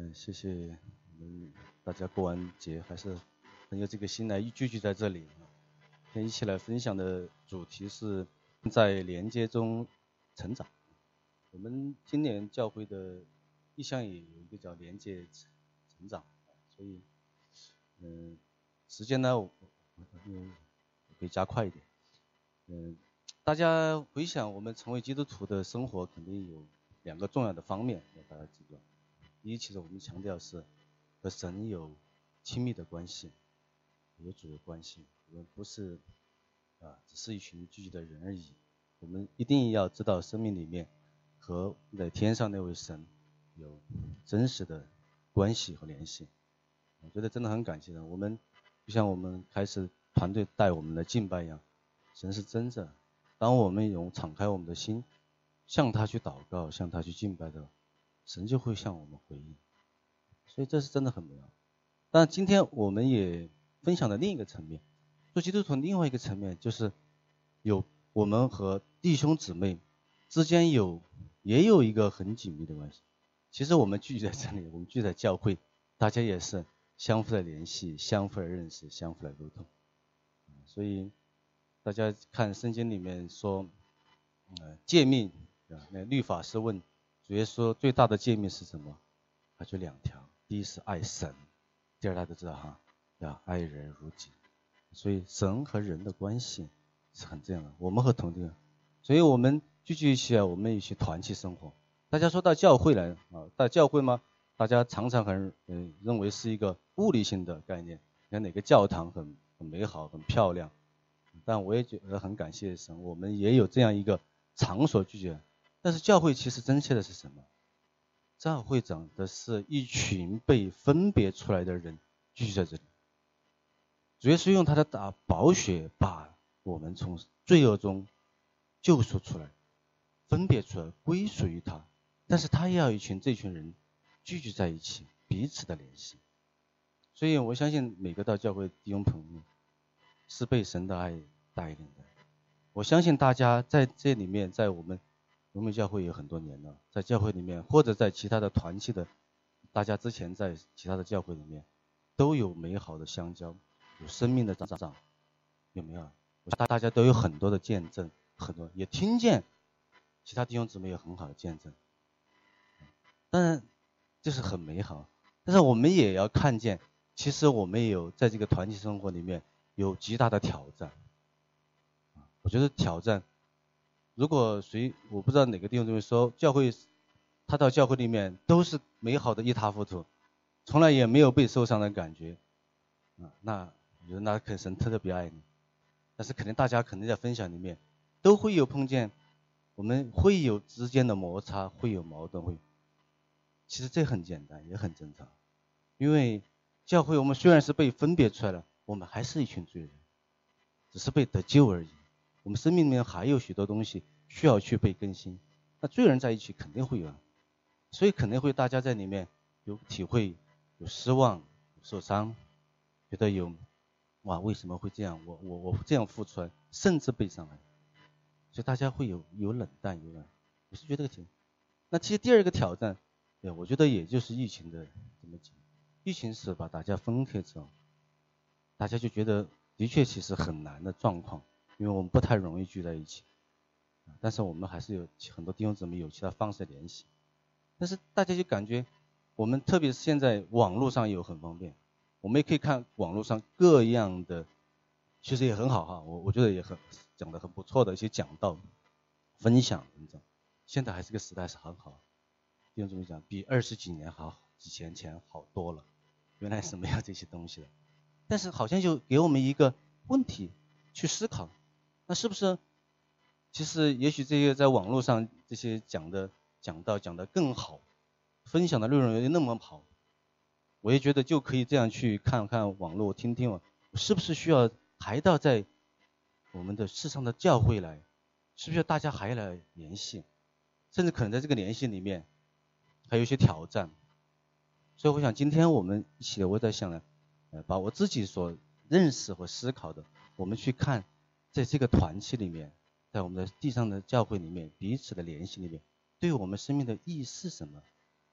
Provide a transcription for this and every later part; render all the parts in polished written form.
谢谢我们大家过完节还是很有这个心来聚集在这里。今天一起来分享的主题是在连接中成长。我们今年教会的意向也有一个叫连接成长，所以时间呢我可以加快一点。大家回想我们成为基督徒的生活，肯定有2个重要的方面要大家记住。第一，其实我们强调是和神有亲密的关系，有主的关系。我们不是只是一群聚集的人而已。我们一定要知道生命里面和在天上那位神有真实的关系和联系。我觉得真的很感谢的。我们就像我们开始团队带我们的敬拜一样，神是真的。当我们有敞开我们的心，向他去祷告，向他去敬拜的，神就会向我们回应。所以这是真的很美好。但今天我们也分享了另一个层面，做基督徒另外一个层面就是有我们和弟兄姊妹之间也有一个很紧密的关系。其实我们聚集在这里，我们聚在教会，大家也是相互的联系，相互的认识，相互的沟通。所以大家看圣经里面说诫命，那律法师问主耶稣最大的诫命是什么？他就2条，第一是爱神，第二大家都知道要爱人如己。所以神和人的关系是很重要的，我们和同龄，所以我们聚集一起我们一起团契生活。大家说到教会来到教会吗？大家常常认为是一个物理性的概念，像哪个教堂很美好很漂亮，但我也觉得很感谢神，我们也有这样一个场所聚集。但是教会其实真切的是什么？教会长的是一群被分别出来的人聚集在这里。主耶稣用他的大宝血把我们从罪恶中救赎出来，分别出来，归属于他。但是他也要这群人聚集在一起，彼此的联系。所以我相信每个到教会的弟兄朋友是被神的爱带领的。我相信大家在这里面，在我们荣美教会有很多年了，在教会里面或者在其他的团契的，大家之前在其他的教会里面都有美好的相交，有生命的长长，有没有？大家都有很多的见证，很多也听见其他弟兄姊妹有很好的见证，当然这是很美好。但是我们也要看见，其实我们也有在这个团契生活里面有极大的挑战。我觉得挑战，如果我不知道哪个弟兄姊妹说教会，他到教会里面都是美好的一塌糊涂，从来也没有被受伤的感觉，那我觉得那肯定神特别爱你。但是肯定大家在分享里面都会有碰见，我们会有之间的摩擦，会有矛盾，其实这很简单也很正常。因为教会我们虽然是被分别出来了，我们还是一群罪人，只是被得救而已。我们生命里面还有许多东西需要去被更新，那罪人在一起肯定会有，所以肯定会大家在里面有体会，有失望，有受伤，觉得为什么会这样？我这样付出来，甚至被伤害，所以大家会有冷淡，我是觉得那其实第二个挑战，我觉得也就是疫情的这么几年，疫情是把大家分开之后，大家就觉得的确其实很难的状况，因为我们不太容易聚在一起，但是我们还是有很多弟兄姊妹有其他方式联系，但是大家就感觉我们特别是现在网络上有很方便，我们也可以看网络上各样的，其实也很好我觉得也讲得很不错的一些讲道分享，现在还是个时代是很好，弟兄姊妹讲比20几年好，几年前好多了，原来是没有这些东西的。但是好像就给我们一个问题去思考，那是不是其实也许这些在网络上这些讲的讲得更好，分享的内容有点那么好，我也觉得就可以这样去看看网络，听听是不是需要还到在我们的世上的教会来，是不是要大家还来联系，甚至可能在这个联系里面还有一些挑战。所以我想今天我们一起我在想把我自己所认识和思考的，我们去看在这个团契里面，在我们的地上的教会里面彼此的联系里面，对我们生命的意义是什么？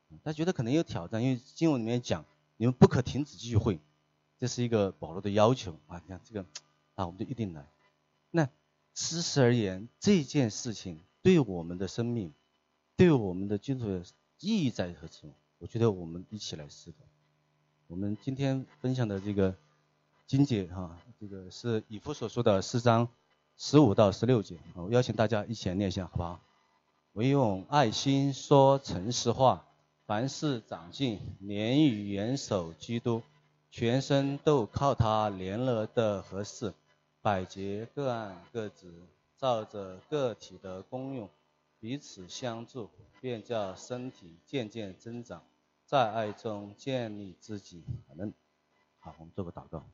他觉得可能有挑战，因为经文里面讲你们不可停止聚会，这是一个保罗的要求啊。你看这个啊，我们就一定来。那事实而言，这件事情对我们的生命，对我们的基督徒的意义在何处？我觉得我们一起来思考。我们今天分享的这个经节这个是以弗所书的4章15到16节，我邀请大家一起来念一下，好不好？唯用爱心说诚实话，凡事长进，连于元首基督，全身都靠他联合的合适，百节各按各职，照着个体的功用，彼此相助，便叫身体渐渐增长，在爱中建立自己。阿们。好，我们做个祷告。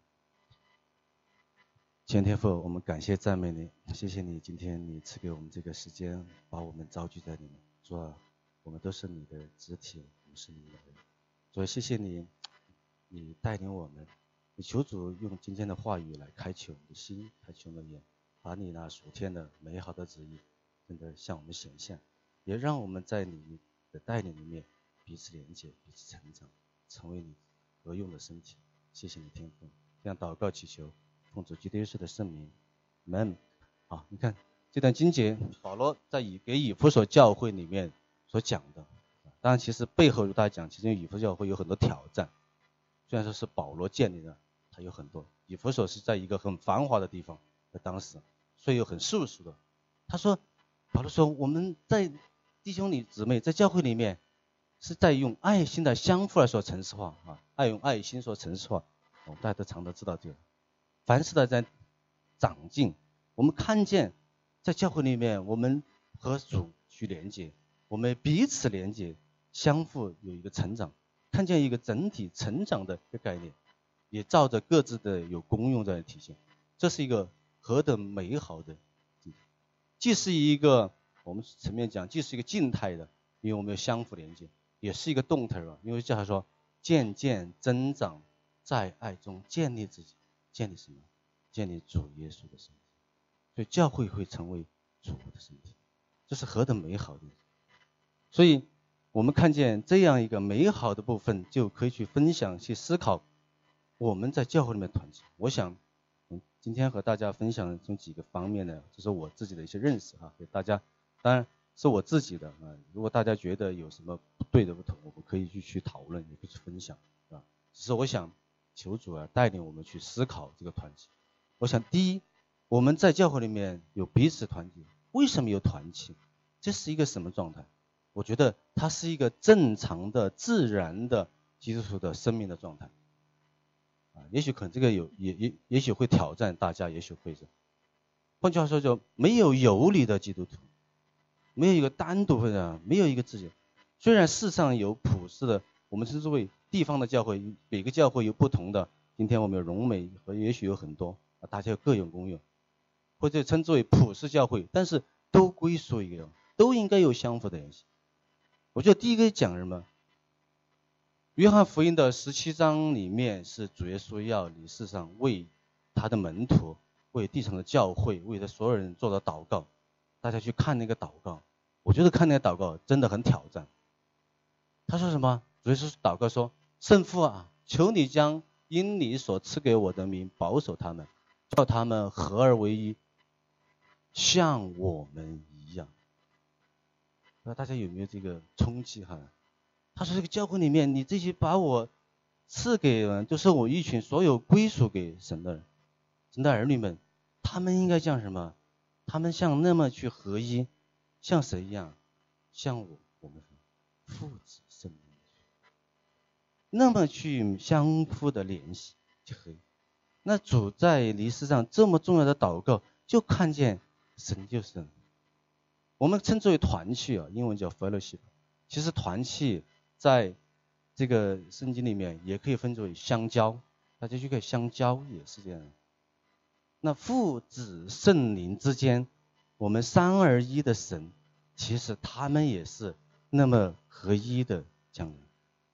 天父，我们感谢赞美你，谢谢你今天你赐给我们这个时间，把我们召聚在里面。主啊，我们都是你的肢体，我们是你的人。主啊，谢谢你，你带领我们，你求主用今天的话语来开启我们的心，开启我们的眼，把你那属天的美好的旨意真的向我们显现，也让我们在你的带领里面彼此连接，彼此成长，成为你合用的身体。谢谢你天父，这样祷告祈求奉主基督耶稣的圣名，阿们。好，你看这段经节，保罗在给以弗所教会里面所讲的，当然其实背后大家讲，其实以弗所教会有很多挑战。虽然说是保罗建立的，它有很多。以弗所是在一个很繁华的地方，在当时，所以有很世俗的。保罗说，我们在弟兄姊妹在教会里面，是在用爱心的相互来说诚实话用爱心说诚实话。大家都常知道这个。凡事的在长进，我们看见在教会里面，我们和主去连接，我们彼此连接，相互有一个成长，看见一个整体成长的一个概念，也照着各自的有功用在体现。这是一个何等美好的，既是一个我们层面讲，既是一个静态的，因为我们有相互连接，也是一个动态的，因为叫他说渐渐增长，在爱中建立自己，建立什么？建立主耶稣的身体。所以教会会成为主的身体，这是何等美好的。所以我们看见这样一个美好的部分，就可以去分享去思考我们在教会里面团结。我想今天和大家分享从几个方面呢，这是我自己的一些认识给大家，当然是我自己的如果大家觉得有什么不对的不同，我们可以去讨论，也可以去分享只是我想求主带领我们去思考这个团结。我想第一，我们在教会里面有彼此团结，为什么有团契？这是一个什么状态？我觉得它是一个正常的自然的基督徒的生命的状态也许可能这个也许会挑战大家，也许会是。换句话说，就没有有理的基督徒，没有一个单独的，没有一个自己。虽然世上有普世的，我们称之为地方的教会，每个教会有不同的。今天我们有荣美和也许有很多大家各有功用，或者称之为普世教会，但是都归属一个，都应该有相互的联系。我觉得第一个讲什么？约翰福音的17章里面是主耶稣要你世上为他的门徒，为地上的教会，为他所有人做的祷告。大家去看那个祷告，我觉得看那个祷告真的很挑战。他说什么？主耶稣祷告说：圣父啊，求你将因你所赐给我的名保守他们，叫他们合而为一，像我们一样。大家有没有这个冲击他说这个教会里面，你这些把我赐给人，就是我一群所有归属给神的人，神的儿女们，他们应该像什么？他们像那么去合一，像谁一样？像我们父子圣灵，那么去相互的联系就可以。那主在离世上这么重要的祷告，就看见神就是神。我们称之为团契英文叫 fellowship。其实团契在这个圣经里面也可以分作为相交，大家就可以相交，也是这样。那父子圣灵之间，我们三而一的神，其实他们也是那么合一的将人，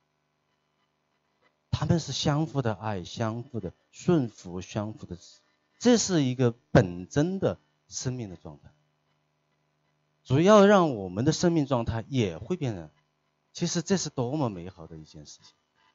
他们是相互的爱，相互的顺服，相互的这是一个本真的生命的状态。主要让我们的生命状态也会变成其实这是多么美好的一件事情。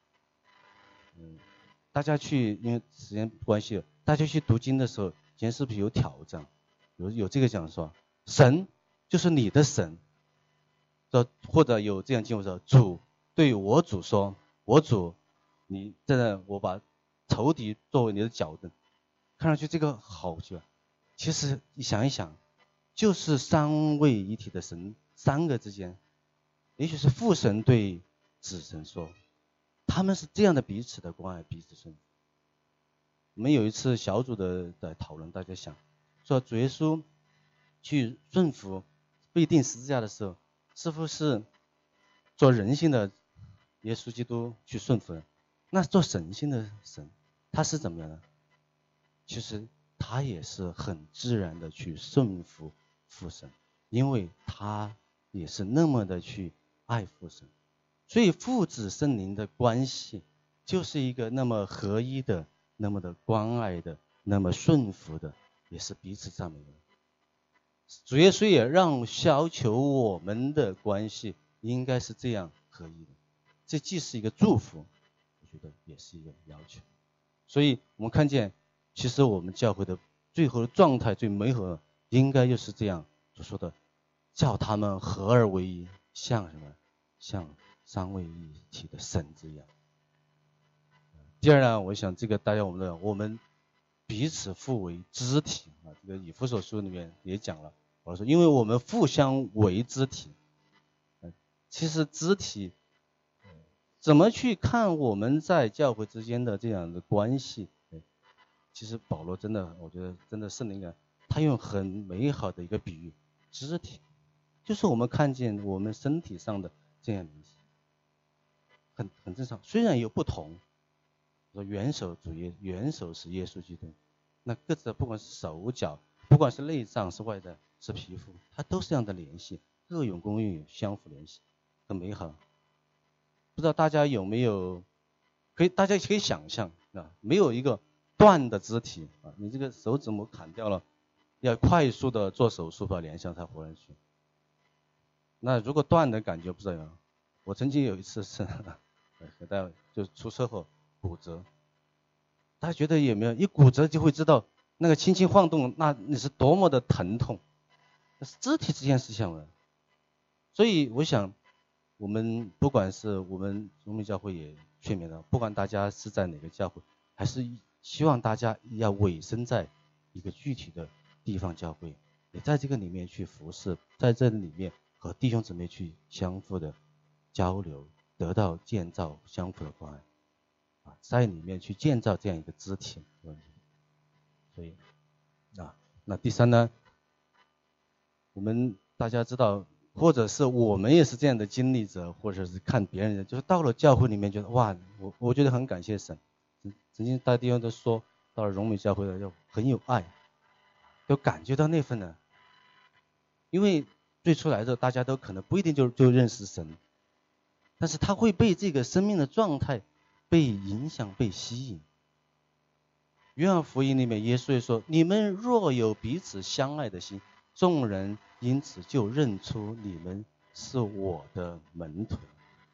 大家去，因为时间关系，大家去读经的时候，今天是不是有挑战？有这个讲说，神就是你的神，或者有这样经文说，主对我主说，我主，你现在我把仇敌作为你的脚凳，看上去这个好奇怪。其实你想一想，就是三位一体的神三个之间，也许是父神对子神说，他们是这样的彼此的关爱，彼此顺服。我们有一次小组的讨论，大家想说主耶稣去顺服被钉十字架的时候，是不是做人性的耶稣基督去顺服？那做神性的神，他是怎么样的？其实他也是很自然的去顺服父神，因为他也是那么的去爱父神。所以父子圣灵的关系就是一个那么合一的，那么的关爱的，那么顺服的，也是彼此赞美的。主耶稣也要求我们的关系应该是这样合一的，这既是一个祝福，我觉得也是一个要求。所以我们看见，其实我们教会的最后的状态最美好的，应该就是这样所说的，叫他们合而为一，像什么？像三位一体的神这样。第二呢，我想这个大家我们彼此互为肢体啊，这个以弗所书里面也讲了，我说因为我们互相为肢体。其实肢体怎么去看我们在教会之间的这样的关系？其实保罗真的，我觉得真的圣灵感，他用很美好的一个比喻，肢体就是我们看见我们身体上的这样联系，很正常。虽然有不同，说元首是耶稣基督，那各自的不管是手脚，不管是内脏是外在是皮肤，它都是这样的联系，各有功用，相互联系，很美好。不知道大家有没有大家可以想象啊，没有一个断的肢体啊，你这个手指模砍掉了，要快速的做手术把连上才活上去。那如果断的感觉不知道有，我曾经有一次是和大家就出车祸骨折，大家觉得有没有？一骨折就会知道那个轻轻晃动，那你是多么的疼痛，那是肢体之间是相的。所以我想，我们不管是我们荣民教会也劝勉了，不管大家是在哪个教会，还是希望大家要委身在一个具体的地方教会，也在这个里面去服侍，在这里面和弟兄姊妹去相互的交流，得到建造相互的关爱。在里面去建造这样一个肢体。所以那第三呢，我们大家知道，或者是我们也是这样的经历者，或者是看别人的，就是到了教会里面觉得哇，我觉得很感谢神。曾经大弟兄都说，到了荣美教会了就很有爱，就感觉到那份呢，因为最初来的大家都可能不一定就认识神，但是他会被这个生命的状态被影响，被吸引。约翰福音里面耶稣也说，你们若有彼此相爱的心，众人因此就认出你们是我的门徒。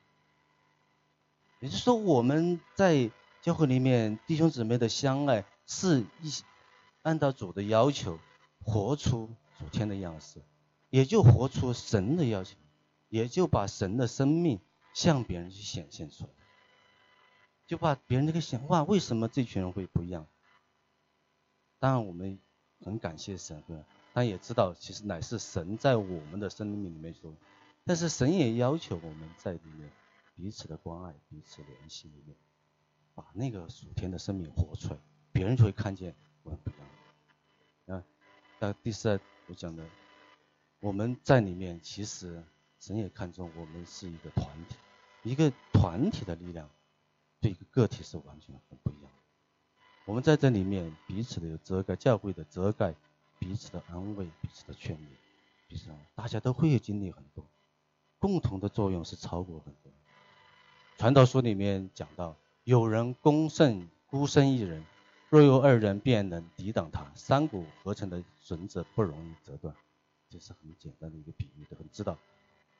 也就是说，我们在教会里面弟兄姊妹的相爱，是按照主的要求活出主天的样式，也就活出神的要求，也就把神的生命向别人去显现出来，就把别人这个想，哇，为什么这群人会不一样？当然我们很感谢神，但也知道其实乃是神在我们的生命里面说，但是神也要求我们在里面彼此的关爱，彼此联系里面，把那个属天的生命活出来，别人就会看见我们不一样。那第四我讲的，我们在里面其实神也看重我们是一个团体，一个团体的力量对一个个体是完全很不一样的。我们在这里面彼此的有遮盖，教会的遮盖，彼此的安慰，彼此的劝勉，彼此大家都会经历很多，共同的作用是超过很多。传道书里面讲到，有人攻胜孤身一人，若有二人便能抵挡他，三股合成的绳子不容易折断。这是很简单的一个比喻，都很知道。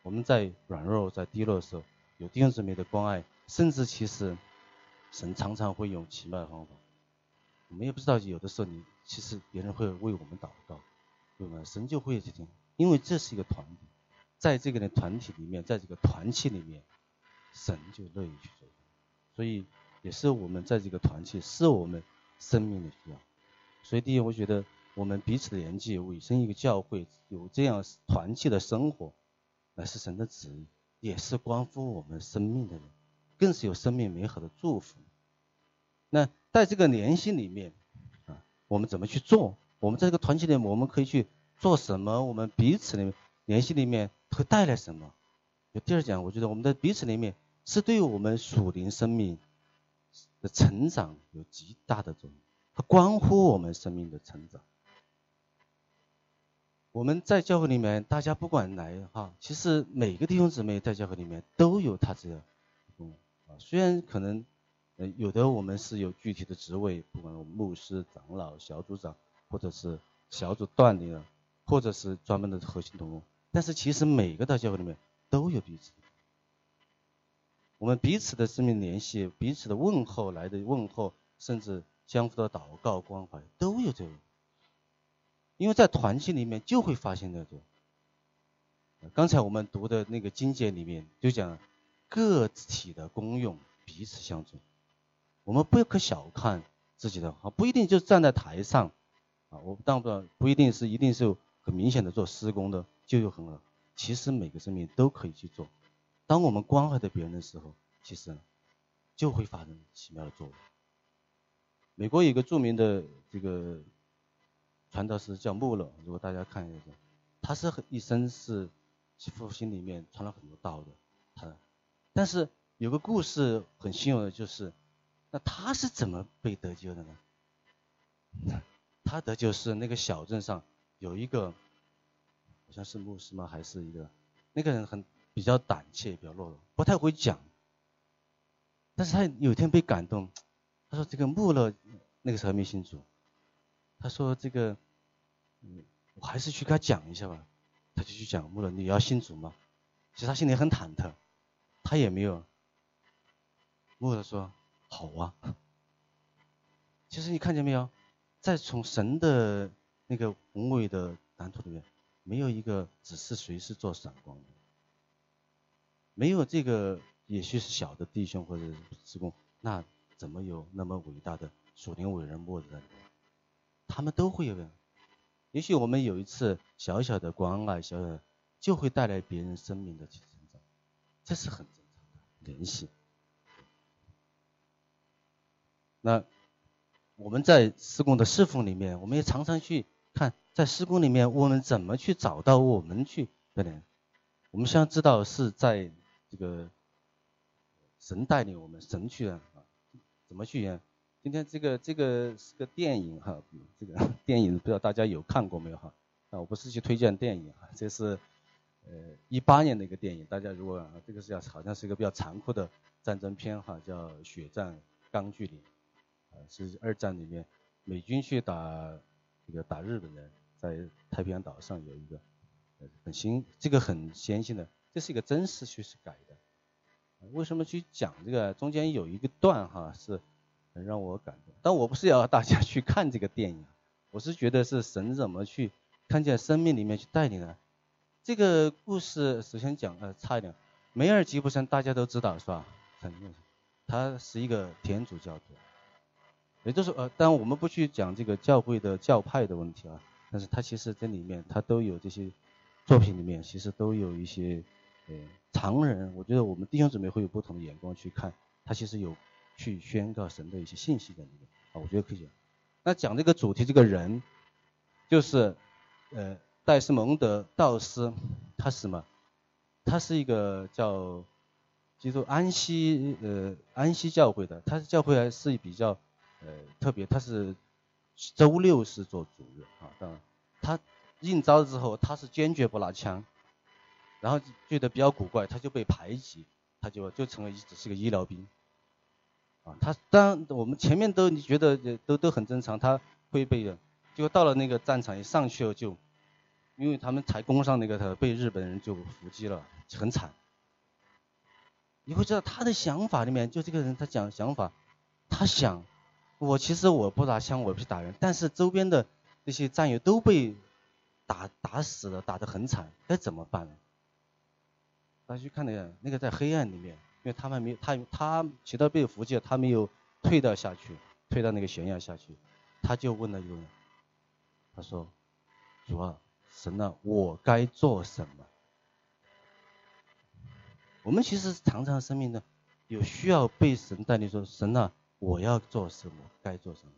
我们在软弱、在低落的时候，有弟兄姊妹的关爱，甚至其实神常常会用奇妙的方法。我们也不知道，有的时候其实别人会为我们祷告，对吗？神就会去听，因为这是一个团体，在这个团体里面，在这个团契里面，神就乐意去做。所以也是我们在这个团契是我们生命的需要。所以第一，我觉得我们彼此的连接，委身一个教会，有这样团契的生活，乃是神的旨意，也是关乎我们生命的人，更是有生命美好的祝福。那在这个联系里面我们怎么去做？我们在这个团契里面，我们可以去做什么？我们彼此的联系里面会带来什么？就第二讲，我觉得我们的彼此里面是对于我们属灵生命的成长有极大的作用，它关乎我们生命的成长。我们在教会里面，大家不管来其实每个弟兄姊妹在教会里面都有他这个虽然可能有的我们是有具体的职位，不管我们牧师、长老、小组长，或者是小组锻炼了，或者是专门的核心同工，但是其实每个在教会里面都有彼此，我们彼此的生命联系，彼此的问候来的问候，甚至相互的祷告关怀都有这个，因为在团契里面就会发现这种。刚才我们读的那个经节里面就讲个体的功用彼此相助。我们不可小看自己的不一定就站在台上我当然不一定是很明显的做施工的就有很好，其实每个生命都可以去做。当我们关怀着别人的时候，其实就会发生奇妙的作用。美国有一个著名的这个传道士叫穆勒，如果大家看一下，他是一生是复兴里面传了很多道的，但是有个故事很吸引我的，就是那他是怎么被得救的呢？他得救是那个小镇上有一个好像是牧师吗？还是一个那个人比较胆怯，比较懦弱，不太会讲。但是他有一天被感动，他说这个穆勒那个时候还没信主，他说这个我还是去跟他讲一下吧。他就去讲穆勒，你要信主吗？其实他心里很忐忑，他也没有。穆勒说好啊。其实你看见没有，在从神的那个宏伟的蓝图里面，没有一个只是随时做闪光的，没有这个也许是小的弟兄或者事工，那怎么有那么伟大的属灵伟人末日在里面？他们都会有的。也许我们有一次小小的关爱，小小的就会带来别人生命的成长，这是很正常的联系。那我们在事工的侍奉里面，我们也常常去看，在事工里面我们怎么去找到我们去的人。我们先知道是在这个神带领我们，神去怎么去今天这个是个电影这个电影不知道大家有看过没有我不是去推荐电影这是18年的一个电影，大家如果这个是好像是一个比较残酷的战争片叫《血战钢锯岭》，是2战里面美军去打日本人，在太平洋岛上有一个这个很先进的，这是一个真实叙事改的。为什么去讲这个？中间有一个段是很让我感动，但我不是要大家去看这个电影，我是觉得是神怎么去看见生命里面去带领的。这个故事首先讲差一点，梅尔吉布森大家都知道是吧？他是一个天主教徒，也就是当然我们不去讲这个教会的教派的问题但是他其实这里面他都有这些作品里面其实都有一些常人，我觉得我们弟兄姊妹会有不同的眼光去看，他其实有去宣告神的一些信息在里面我觉得可以讲。那讲这个主题，这个人就是戴斯蒙德道斯，他是什么？他是一个叫基督安息教会的，他是教会还是比较特别，他是周六是做主日当然他应召之后他是坚决不拿枪，然后觉得比较古怪，他就被排挤，他就成为只是个医疗兵他当然我们前面你觉得都很正常，他会被人，结果到了那个战场一上去了就因为他们才攻上那个，他被日本人就伏击了，很惨。你会知道他的想法里面，就这个人他讲想法，他想，其实我不拿枪，我不去打人，但是周边的这些战友都被打死了，打得很惨，该怎么办呢？大家去看那个在黑暗里面，因为他们没他其他被伏击了，他没有退到下去，退到那个悬崖下去，他就问了一个人，他说：“主啊，神啊，我该做什么？”我们其实常常生命呢，有需要被神带领说，神啊，我要做什么，该做什么。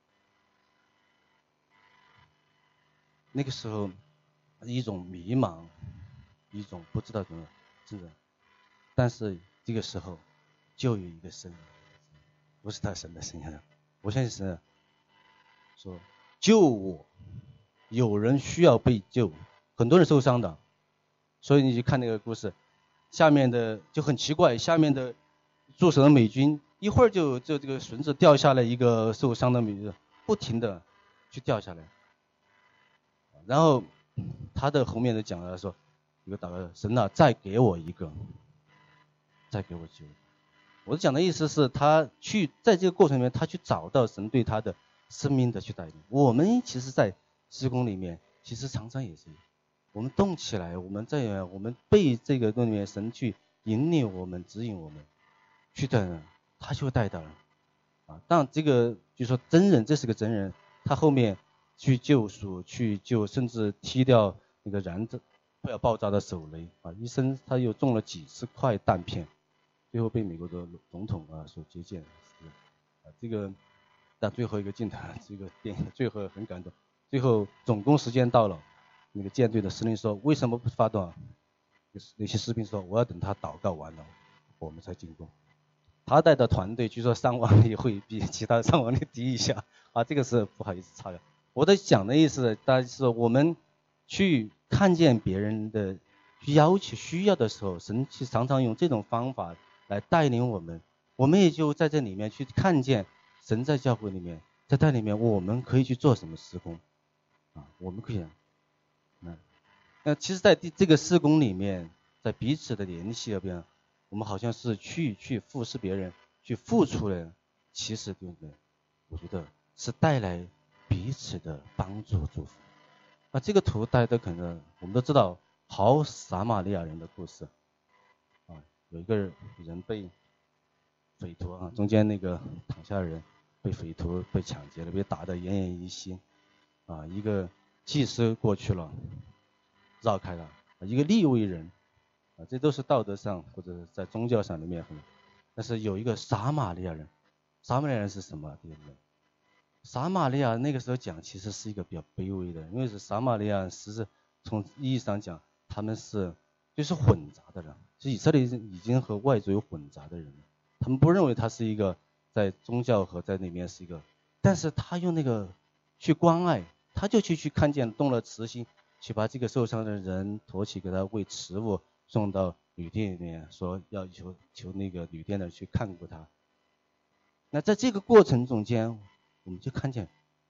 那个时候，一种迷茫，一种不知道怎么，是的。但是这个时候，就有一个声音，不是他神的声音，我相信神说救我，有人需要被救，很多人受伤的，所以你去看那个故事。下面的就很奇怪，下面的驻守的美军一会儿就这个绳子掉下来一个受伤的美军，不停的去掉下来，然后他的后面的讲了说，一个祷告，神啊，再给我一个，再给我救。我讲的意思是他去在这个过程里面，他去找到神对他的生命的去带领。我们其实在施工里面，其实常常也是。我们动起来，我们被这个东里面神去引领我们、指引我们，去的，他就带到了啊。但这个就说真人，这是个真人，他后面去救赎、去救，甚至踢掉那个不要爆炸的手雷啊，一生他又中了几十块弹片，最后被美国的总统所接见啊。这个但最后一个镜头，这个电影最后很感动，最后总攻时间到了。那个舰队的司令说：“为什么不发动？”那些士兵说：“我要等他祷告完了，我们才进攻。”他带的团队据说伤亡率会比其他伤亡率低一下啊，这个是不好意思插掉。我的讲的意思，大家是说我们去看见别人的要求需要的时候，神其实常常用这种方法来带领我们，我们也就在这里面去看见神在教会里面，在这里面我们可以去做什么施工啊，我们可以。那其实在这个事工里面，在彼此的联系那边，我们好像是去服侍别人，去付出人，其实对不对？我觉得是带来彼此的帮助祝福。那这个图大家都可能我们都知道，好撒玛利亚人的故事啊，有一个人被匪徒啊，中间那个躺下的人被匪徒被抢劫了，被打得奄奄一息啊，一个祭司过去了。绕开了一个利未人啊，这都是道德上或者在宗教上里面很，但是有一个撒玛利亚人，撒玛利亚人是什么？对不对？撒玛利亚那个时候讲其实是一个比较卑微的，因为是撒玛利亚实质从意义上讲，他们就是混杂的人，是以色列已经和外族有混杂的人了，他们不认为他是一个在宗教和在里面是一个，但是他用那个去关爱，他就去看见动了慈心。去把这个受伤的人驮起，给他喂食物，送到旅店里面，说要求那个旅店的去看顾他。那在这个过程中间，我们就看见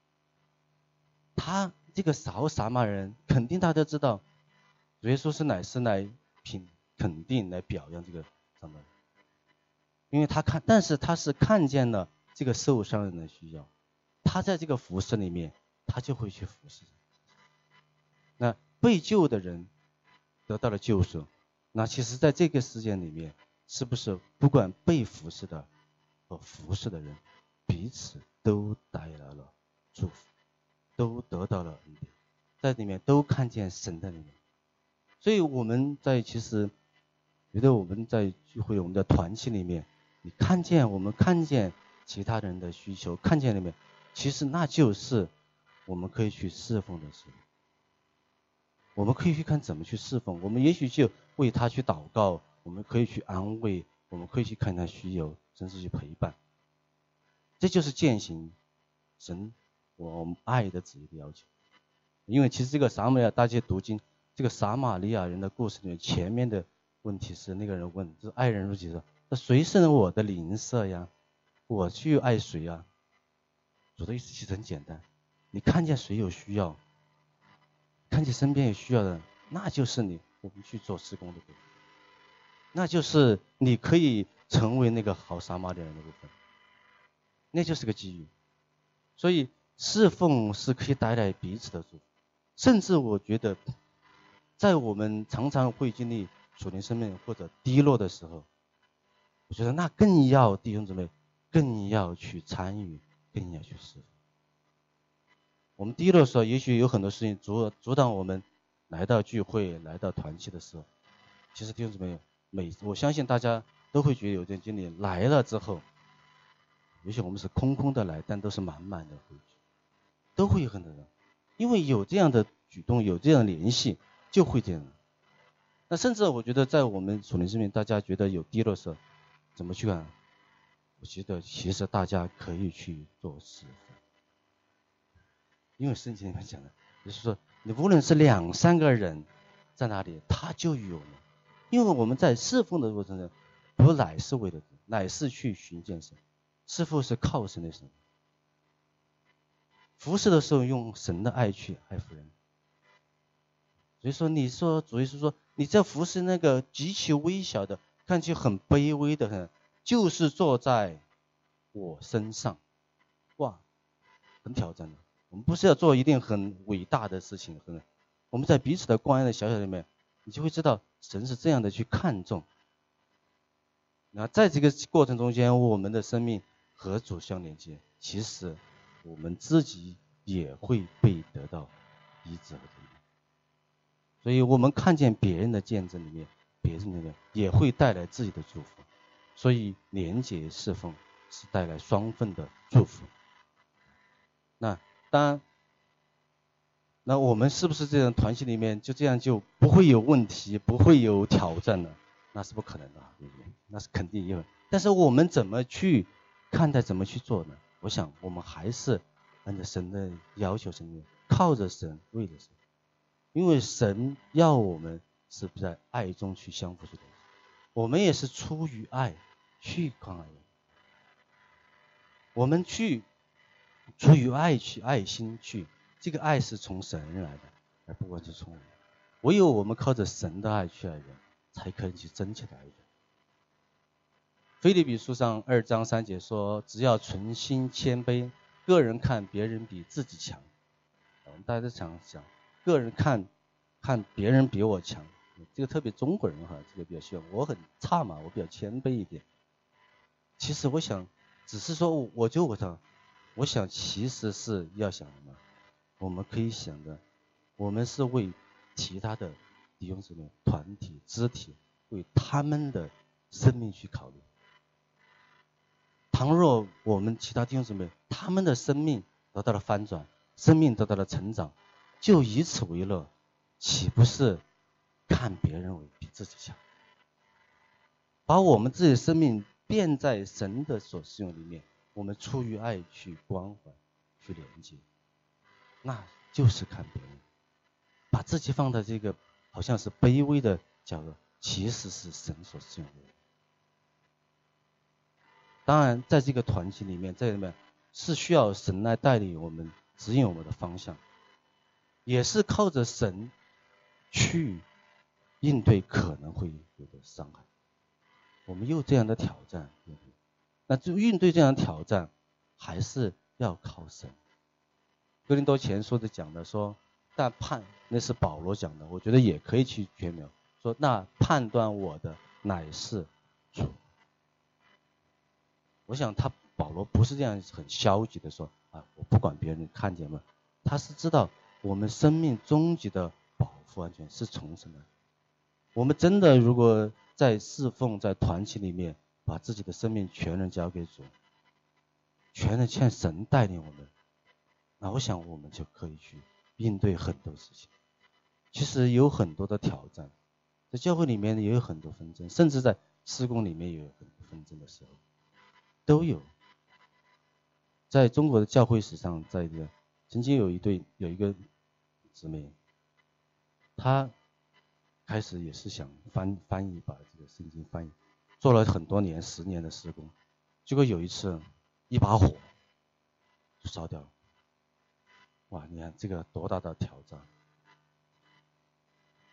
他这个撒玛人，肯定大家都知道，主耶稣是来肯定来表扬这个撒玛人，因为但是他是看见了这个受伤人的需要，他在这个服侍里面，他就会去服侍。那被救的人得到了救赎，那其实在这个事件里面，是不是不管被服侍的和服侍的人，彼此都带来了祝福，都得到了恩典，在里面都看见神在里面。所以我们其实觉得我们在聚会，我们的团契里面，我们看见其他人的需求，看见里面，其实那就是我们可以去侍奉的时候。我们可以去看怎么去侍奉，我们也许就为他去祷告，我们可以去安慰，我们可以去看他需要，甚至去陪伴。这就是践行神我们爱的旨意的要求。因为其实这个撒玛利亚，大家读经，这个撒玛利亚人的故事里面，前面的问题是那个人问，就是爱人如己说，那谁是我的邻舍呀？我去爱谁呀？主的意思其实很简单，你看见谁有需要， 看见身边有需要的人，那就是我们去做施工的部分，那就是你可以成为那个好撒玛利亚人的部分，那就是个机遇。所以侍奉是可以带来彼此的祝福，甚至我觉得在我们常常会经历属灵生命或者低落的时候，我觉得那更要弟兄姊妹更要去参与，更要去侍奉。我们低落的时候，也许有很多事情阻挡我们来到聚会来到团契的时候，其实弟兄姊妹我相信大家都会觉得有这种经历，来了之后也许我们是空空的来，但都是满满的回去，都会有很多人，因为有这样的举动，有这样的联系，就会这样。那甚至我觉得在我们属灵生命大家觉得有低落的时候，怎么去看？我觉得其实大家可以去做侍奉，因为圣经里面讲的就是说，你无论是2、3个人在哪里，他就有了。因为我们在侍奉的过程中，不乃是为了，乃是去寻见神。侍奉是靠神的神，服侍的时候用神的爱去爱服人。所以说，你说主耶稣说，你在服侍那个极其微小的，看起很卑微的人，就是坐在我身上。哇，很挑战的。我们不是要做一件很伟大的事情，我们在彼此的关爱的小小里面，你就会知道神是这样的去看重。那在这个过程中间，我们的生命和主相连接，其实我们自己也会被得到医治和治愈。所以我们看见别人的见证里面，别人里面也会带来自己的祝福。所以连结侍奉是带来双份的祝福。那当然，那我们是不是这样团体里面就这样就不会有问题，不会有挑战呢？那是不可能的，对不对？那是肯定有。但是我们怎么去看待，怎么去做呢？我想我们还是按照神的要求，靠着神，为了神，因为神要我们是在爱中去相互去，我们也是出于爱去关爱人，我们去出于爱去爱心去，这个爱是从神来的，而不光是从我们。唯有我们靠着神的爱去爱人，才可以去真切的爱人。腓立比书上2章3节说，只要存心谦卑，个人看别人比自己强。我们大家都想个人看别人比我强，这个特别中国人这个比较喜欢，我很差嘛，我比较谦卑一点。其实我想只是说我想其实是要想什么，我们可以想的，我们是为其他的弟兄姊妹团体肢体，为他们的生命去考虑。倘若我们其他弟兄姊妹他们的生命得到了翻转，生命得到了成长，就以此为乐，岂不是看别人为比自己强？把我们自己的生命变在神的所使用里面，我们出于爱去关怀去连接，那就是看别人，把自己放在这个好像是卑微的角度，其实是神所使用的。当然在这个团体里面，在里面是需要神来带领我们，指引我们的方向，也是靠着神去应对可能会有的伤害。我们有这样的挑战，那就应对这样的挑战还是要靠神。哥林多前书的讲的说，那是保罗讲的，我觉得也可以去宣描说，那判断我的乃是主。我想保罗不是这样很消极的说我不管别人看见吗？他是知道我们生命终极的保护安全是从神来。我们真的如果在侍奉在团体里面，把自己的生命全然交给主，全然欠神带领我们，那我想我们就可以去应对很多事情。其实有很多的挑战，在教会里面也有很多纷争，甚至在事工里面也有很多纷争的时候都有。在中国的教会史上，曾经有一个姊妹，她开始也是想翻译，把这个圣经翻译，做了很多年10年的事工，结果有一次一把火就烧掉了。哇，你看这个多大的挑战！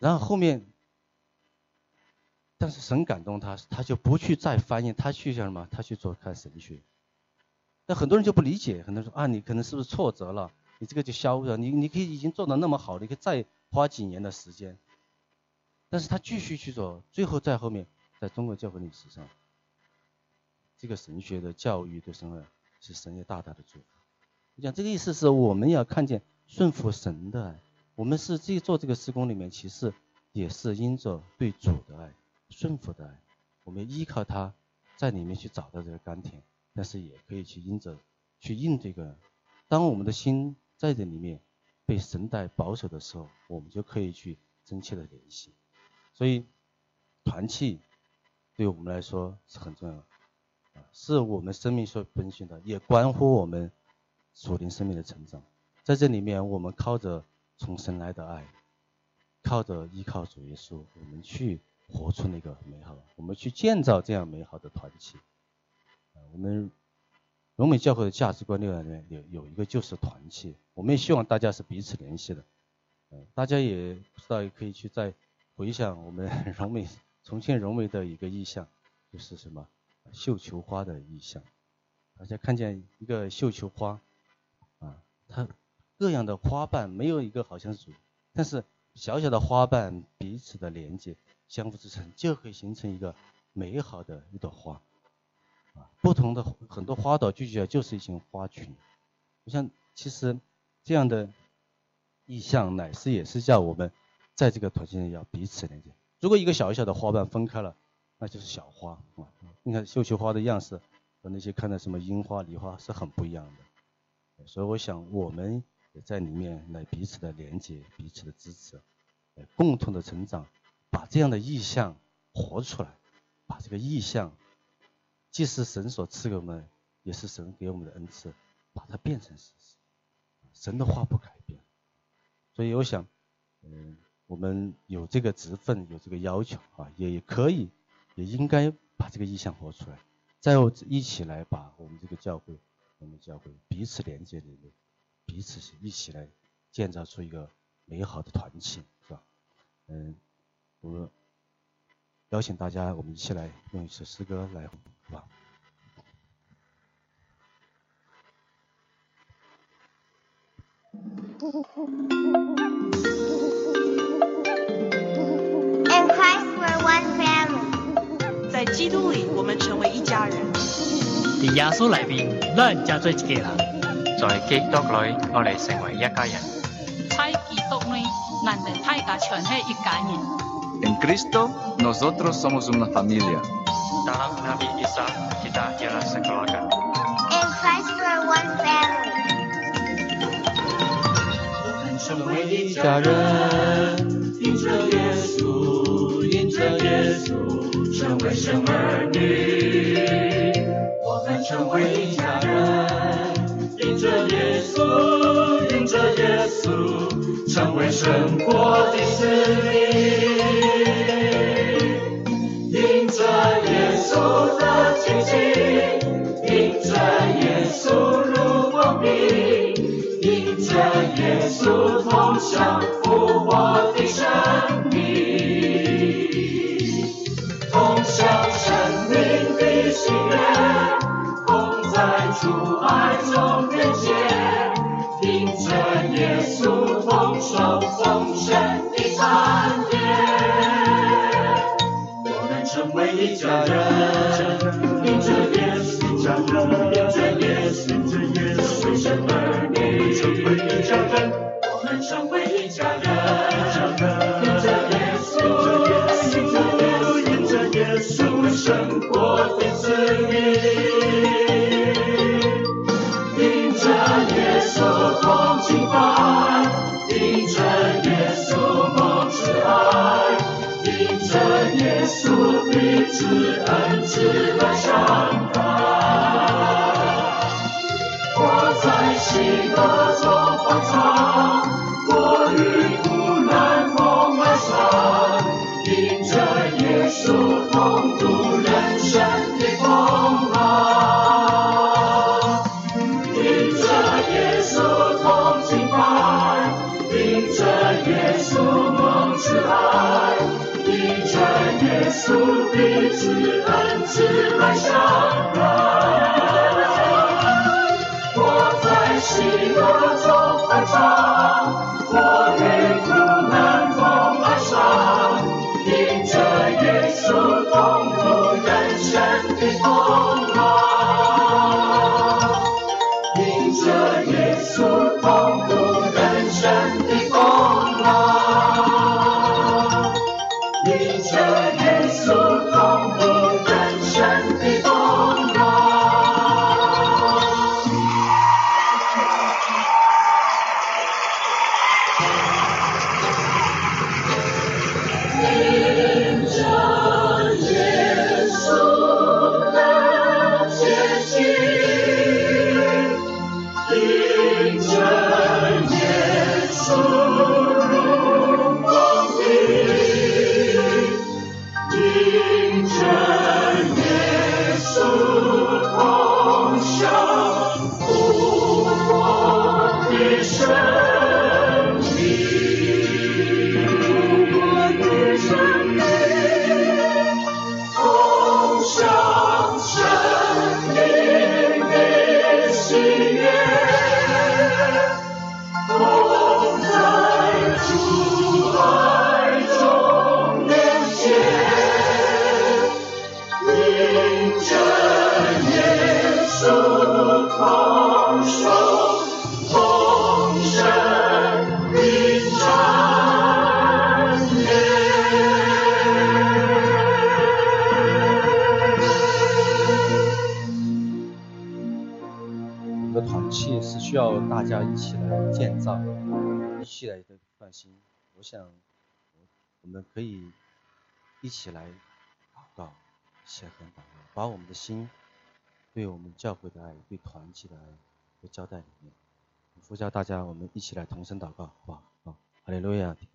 然后后面，但是神感动他，他就不去再翻译，他去叫什么？他去做看神学。那很多人就不理解，很多人说啊，你可能是不是挫折了？你这个就消了，你可以已经做得那么好，你可以再花几年的时间。但是他继续去做，最后在后面，在中国教会历史上，这个神学的教育对神儿是神也大大的祝福。我讲这个意思是我们要看见顺服神的爱，我们是做这个事工里面，其实也是因着对主的爱、顺服的爱，我们依靠他在里面去找到这个甘甜，但是也可以去因着去应这个。当我们的心在这里面被神带保守的时候，我们就可以去真切的联系。所以团契对我们来说是很重要的，是我们生命所奔寻的，也关乎我们属灵生命的成长。在这里面，我们靠着从神来的爱，靠着依靠主耶稣，我们去活出那个美好，我们去建造这样美好的团契。我们荣美教会的价值观里面有一个就是团契，我们也希望大家是彼此联系的。大家也不知道，也可以去再回想我们重庆荣美的一个意象，就是什么绣球花的意象。大家看见一个绣球花它各样的花瓣没有一个好像是主，但是小小的花瓣彼此的连接，相互支撑，就可以形成一个美好的一朵花。不同的很多花朵聚集起来就是一群花群。我想其实这样的意象乃是也是叫我们在这个团契内要彼此连接。如果一个小小的花瓣分开了，那就是小花。你看绣球花的样式和那些看的什么樱花、梨花是很不一样的。所以我想我们也在里面来彼此的连接、彼此的支持，共同的成长，把这样的意象活出来，把这个意象既是神所赐给我们，也是神给我们的恩赐，把它变成事实。神的话不改变。所以我想我们有这个职分，有这个要求也可以也应该把这个意象活出来，再一起来把我们这个教会彼此连接里面，彼此一起来建造出一个美好的团契，是吧？我邀请大家，我们一起来用一首诗歌来，好吧 ？In Christ we're one family。 在基督里，我们成为一家人。 喺耶穌裏邊，咱就做一家人。 在基督裏，我哋成為一家人。 在基督裏，咱哋大家全係一家人。 En Cristo, nosotros somos una familia. Dalam Nabi Isa, kita ialah sekeluarga. In Christ we're one family。 我们成为一家人，因着耶稣，因着耶稣，成为神儿女。我们成为一家人，因着耶稣，因着耶稣，成为神国的子民。因着耶稣的亲近，因着耶稣入光明，因着耶稣同享复活的生命，同享生命的喜悦，同在主爱中连结，因着耶稣同受丰盛的恩典。成为一家人，因着耶稣，因着耶稣，成为神儿女，成为一家人。我们成为一家人，因着耶稣，因着耶稣，神国的子民，因着耶稣同敬拜，因着耶稣蒙慈爱。因着耶稣彼此恩慈的相待，我在喜乐中欢唱，我与苦难同哀伤，因着耶稣同度人生的风浪，因着耶稣同敬拜，因着耶稣蒙慈爱。 稣彼此恩慈来相爱，我在喜乐中欢唱，我与苦难同哀伤，因着耶稣同度人生的风浪，因着耶稣同度人生的风浪，因着耶稣同度人生的风浪。因着耶稣的拣选，因着耶稣入光明，因着耶稣同享复活的生命，复活的生命，同享生命的喜悦，同在主爱中连结，因着耶稣同受丰盛的产业。 一个团契是需要大家一起来建造，一起来的放心。我想，我们可以一起来祷告，一起来跟祷告，把我们的心对我们教会的爱、对团契的爱都交在里面。呼叫大家，我们一起来同声祷告，好不好？好，哈利路亚！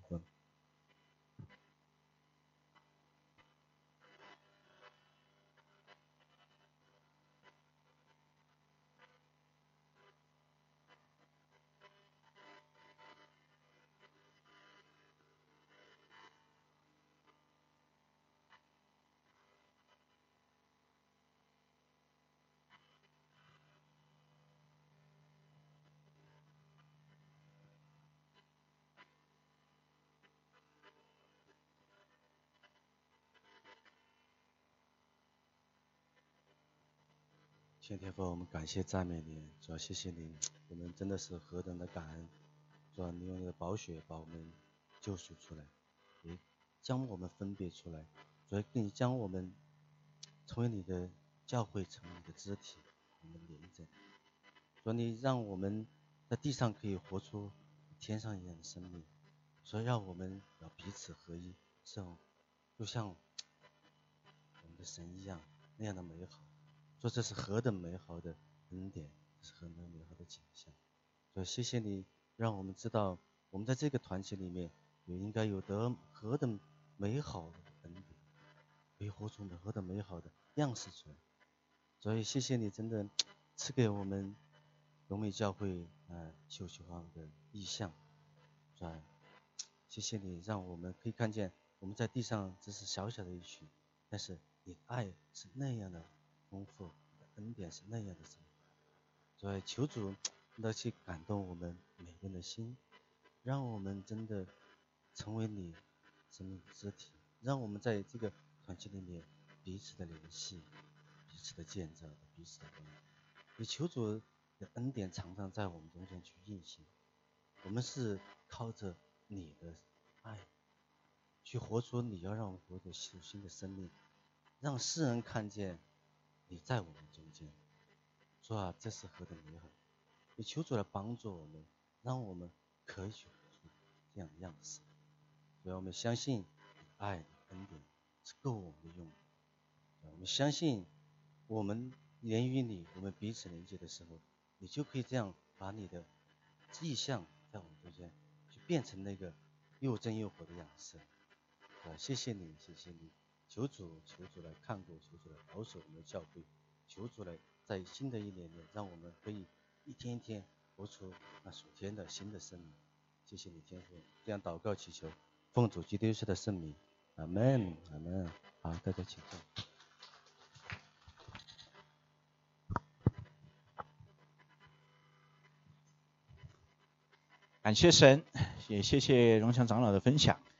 天父，我们感谢赞美你，主要谢谢你，我们真的是何等的感恩，主要你用你的宝血把我们救赎出来，也将我们分别出来，主要更将我们成为你的教会，成为你的肢体，我们连着。主要你让我们在地上可以活出天上一样的生命，所以让我们要彼此合一，就像我们的神一样那样的美好。说这是何等美好的恩典，是何等美好的景象。所以谢谢你让我们知道，我们在这个团体里面也应该有得何等美好的恩典，可以活出何等美好的样式出来。所以谢谢你真的赐给我们荣美教会秀芳的意象，是吧？谢谢你让我们可以看见我们在地上只是小小的一群，但是你的爱是那样的丰富，你的恩典是那样的深。所以求主来去感动我们每个人的心，让我们真的成为你生命的肢体，让我们在这个团体里面彼此的联系，彼此的建造，彼此的关爱。也求主的恩典常常在我们中间去运行，我们是靠着你的爱去活出你要让我们活的属新的生命，让世人看见你在我们中间。主啊，这是何等美好！也求主来帮助我们，让我们可以去活出这样的样式。所以我们相信爱恩典是够我们的用的。我们相信我们连于你，我们彼此连接的时候，你就可以这样把你的意象在我们中间去变成那个又真又活的样式。谢谢你，谢谢你，求主来看顾，求主来保守我们的教会，求主来在新的一年里，让我们可以一天一天活出那属天的新的生命。谢谢你天父，这样祷告祈求，奉主基督耶稣的圣名， 阿门，阿门。好，大家请坐。 感谢神，也谢谢荣祥长老的分享。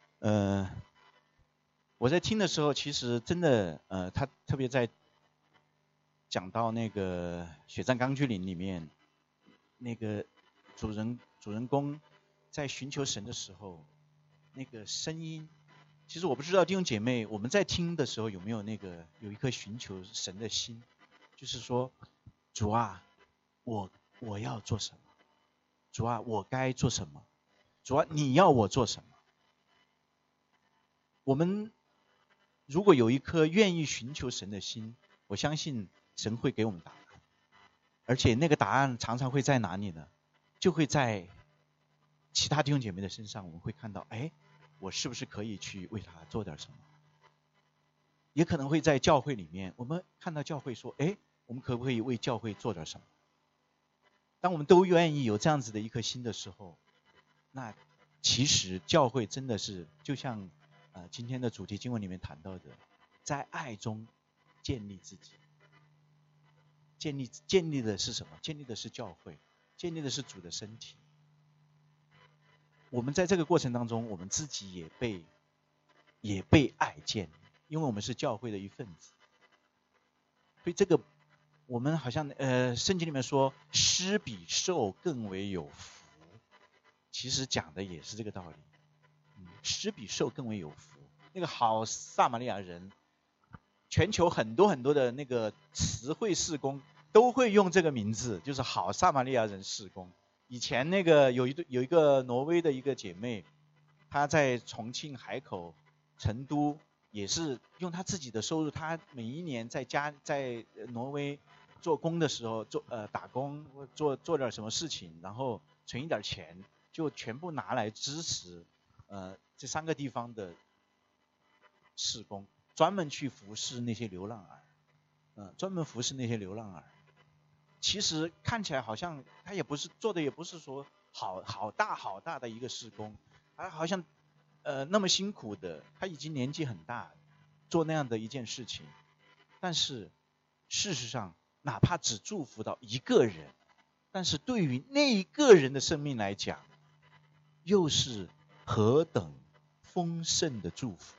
我在听的时候，其实真的，他特别在讲到那个《血战钢锯岭》里面，那个主人公在寻求神的时候，那个声音，其实我不知道弟兄姐妹，我们在听的时候有没有有一颗寻求神的心，就是说，主啊，我要做什么？主啊，我该做什么？主啊，你要我做什么？我们如果有一颗愿意寻求神的心，我相信神会给我们答案，而且那个答案常常会在哪里呢？就会在其他弟兄姐妹的身上，我们会看到，我是不是可以去为他做点什么？也可能会在教会里面，我们看到教会说，我们可不可以为教会做点什么？当我们都愿意有这样子的一颗心的时候，那其实教会真的是就像今天的主题经文里面谈到的，在爱中建立自己。建立的是什么？建立的是教会，建立的是主的身体。我们在这个过程当中，我们自己也被爱建立，因为我们是教会的一份子。所以这个我们好像圣经里面说，施比受更为有福，其实讲的也是这个道理。施比受更为有福。那个好撒玛利亚人，全球很多很多的那个词汇事工都会用这个名字，就是好撒玛利亚人事工。以前那个有一个挪威的一个姐妹，她在重庆、海口、成都也是用她自己的收入，她每一年在挪威做工的时候打工做点什么事情，然后存一点钱，就全部拿来支持这3个地方的事工，专门去服侍那些流浪儿，其实看起来好像他也不是做的，也不是说好大的一个事工，他好像那么辛苦的，他已经年纪很大，做那样的一件事情，但是事实上，哪怕只祝福到一个人，但是对于那一个人的生命来讲，又是何等丰盛的祝福。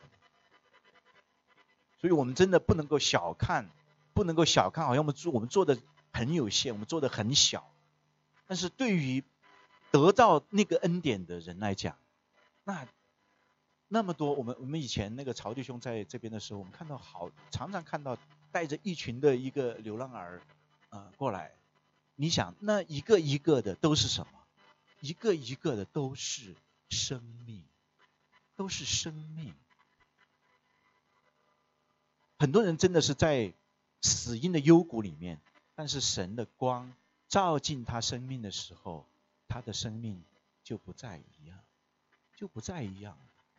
所以我们真的不能够小看，好像我们做的很有限，我们做的很小，但是对于得到那个恩典的人来讲，那么多，我们以前那个曹弟兄在这边的时候，我们常常看到带着一群的一个流浪儿过来，你想那一个一个的都是什么？一个一个的都是生命，都是生命。很多人真的是在死荫的幽谷里面，但是神的光照进他生命的时候，他的生命就不再一样，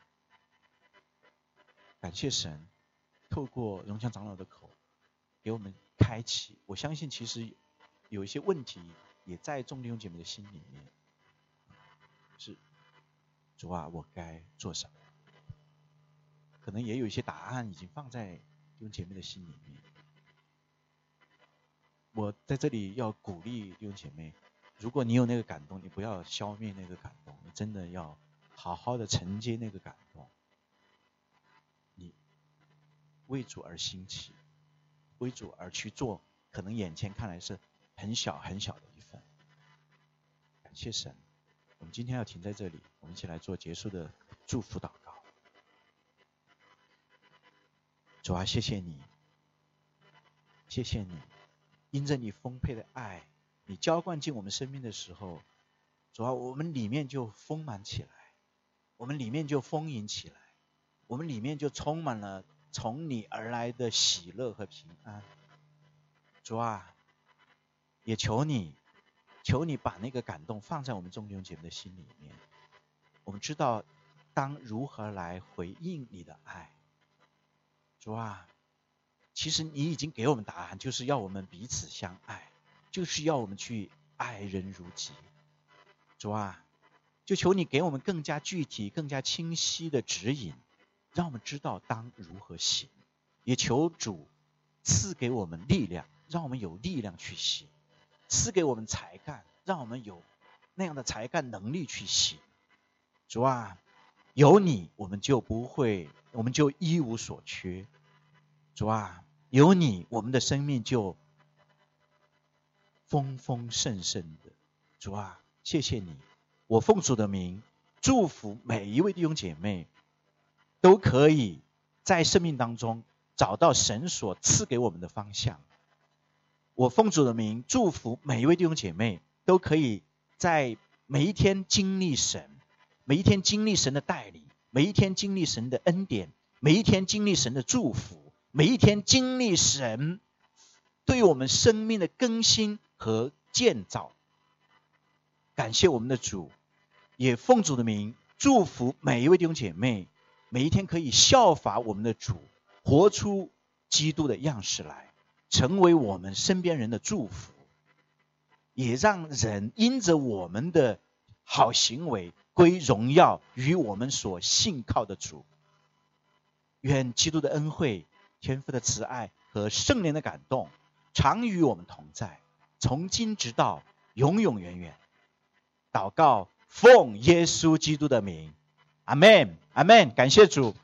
感谢神透过荣强长老的口给我们开启。我相信其实有一些问题也在众弟兄姐妹的心里面，是主啊，我该做什么？可能也有一些答案已经放在弟兄姐妹的心里面。我在这里要鼓励弟兄姐妹，如果你有那个感动，你不要消灭那个感动，你真的要好好的承接那个感动。你为主而兴起，为主而去做，可能眼前看来是很小很小的一份。感谢神，我们今天要停在这里，我们一起来做结束的祝福祷告。主啊，谢谢你，因着你丰沛的爱，你浇灌进我们生命的时候，主啊，我们里面就丰满起来，我们里面就丰盈起来，我们里面就充满了从你而来的喜乐和平安。主啊，也求你把那个感动放在我们众弟兄姐妹的心里面，我们知道当如何来回应你的爱。主啊，其实你已经给我们答案，就是要我们彼此相爱，就是要我们去爱人如己。主啊，就求你给我们更加具体、更加清晰的指引， 让我们知道当如何行，也求主赐给我们力量，让我们有力量去行，赐给我们才干，让我们有那样的才干能力去行。主啊，有你我们就一无所缺。主啊，有你我们的生命就丰丰盛盛的。主啊，谢谢你，我奉主的名祝福每一位弟兄姐妹都可以在生命当中找到神所赐给我们的方向。我奉主的名祝福每一位弟兄姐妹都可以在每一天经历神，每一天经历神的带领，每一天经历神的恩典，每一天经历神的祝福，每一天经历神对我们生命的更新和建造。感谢我们的主，也奉主的名祝福每一位弟兄姐妹，每一天可以效法我们的主，活出基督的样式来，成为我们身边人的祝福，也让人因着我们的好行为归荣耀于我们所信靠的主。愿基督的恩惠、天父的慈爱和圣灵的感动常与我们同在，从今直到永永远远。祷告奉耶稣基督的名，阿们，阿们。感谢主。